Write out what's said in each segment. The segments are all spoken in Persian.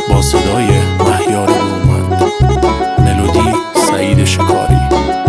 با صدای مهیار برومند، ملودی سعید شکاری.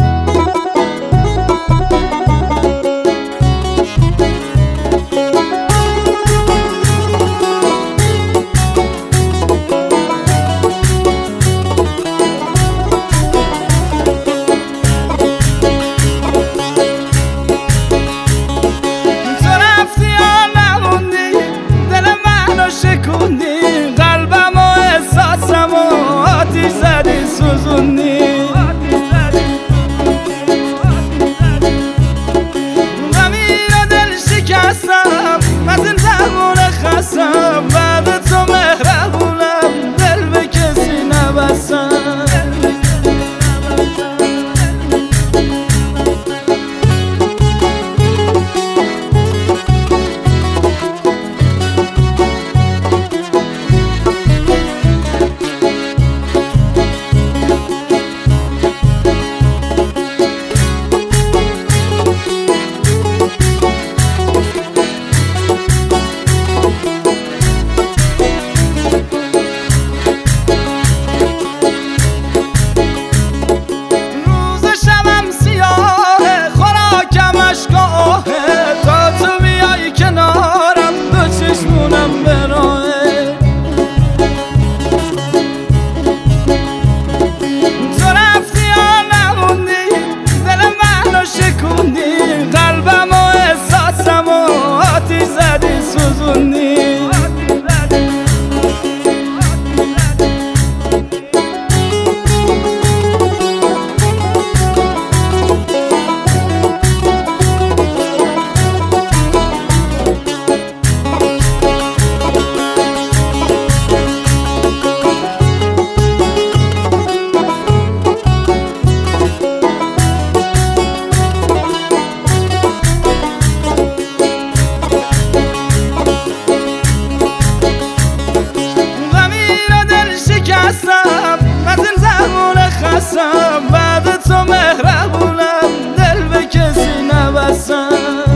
بعد تو مهربونم، دل به کسی نبستم. بعد تو مهربونم، دل به کسی نبستم.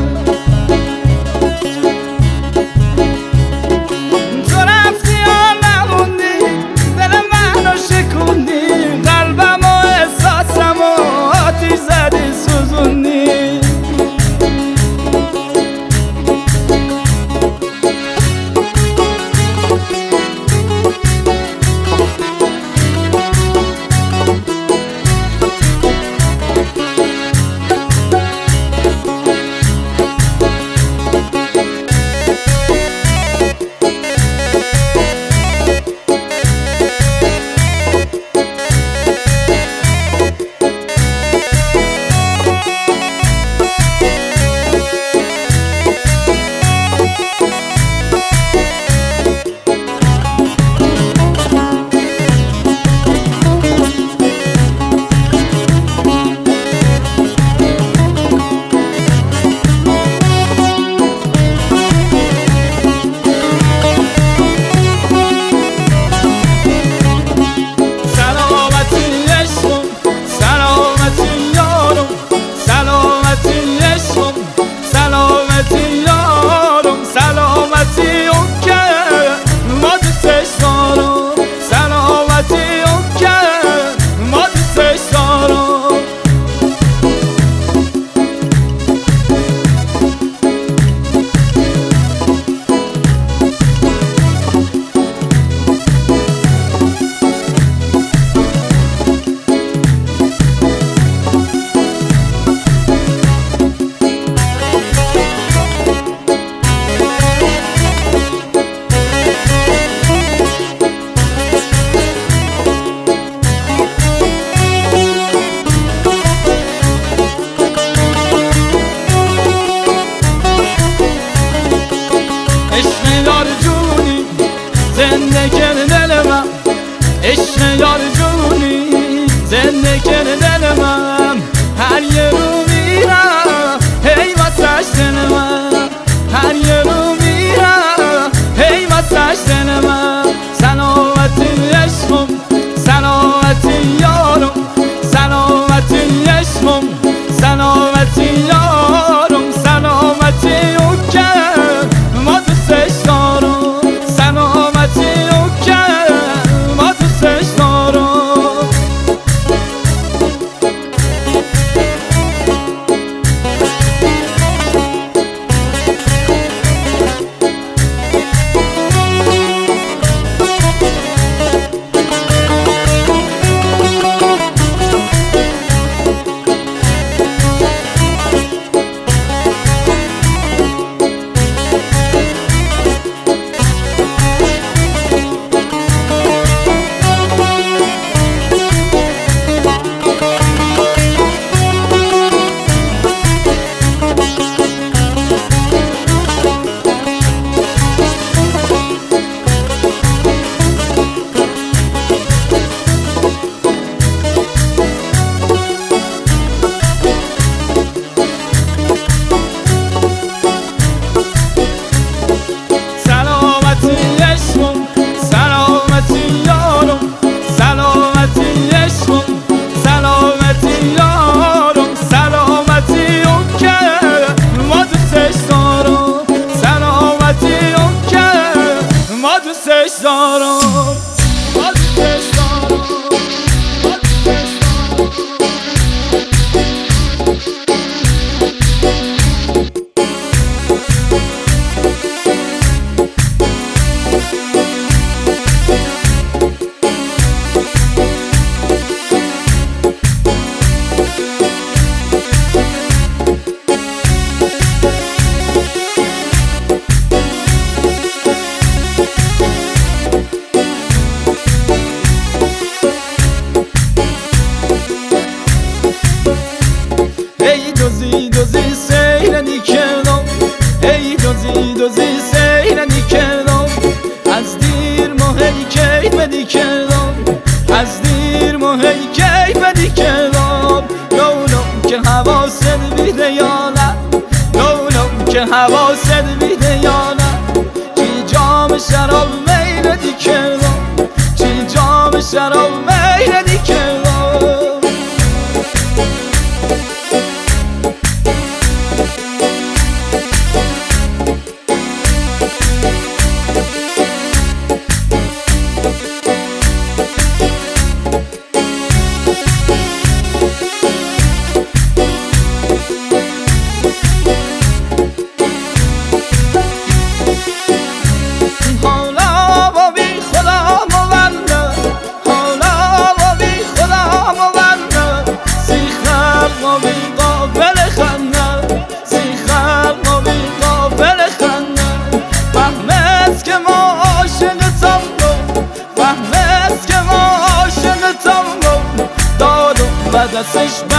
تو رفتی و نموندی، دل منو شکوندی، قلبم و احساسم و آتیش زدی سوزوندی. عشق یار جونی، زنده کن دل من، هر یه رو میرم هی واسش دل من، هر یه رو میرم هی واسش دل من. سلامتی عشقم، سلامتی یارم، سلامتی عشقم، سلامتی یارم، سلامتی اوکم ما دوستش دارم، سلامتی اوکم دوستش دارم، دوستش دارم، دوستش دارم. دوزی دوزی سیرنی کردم، ای دوزی دوزی سیرنی کردم، از دیر مهی کیف بدی کردم، از دیر مهی کیف بدی کردم. لولم که حواست بیده یا نه، لولم که حواست بیده یا نه. چی جام شراب میردی کردم، چی جام شراب میردی کردم. دستش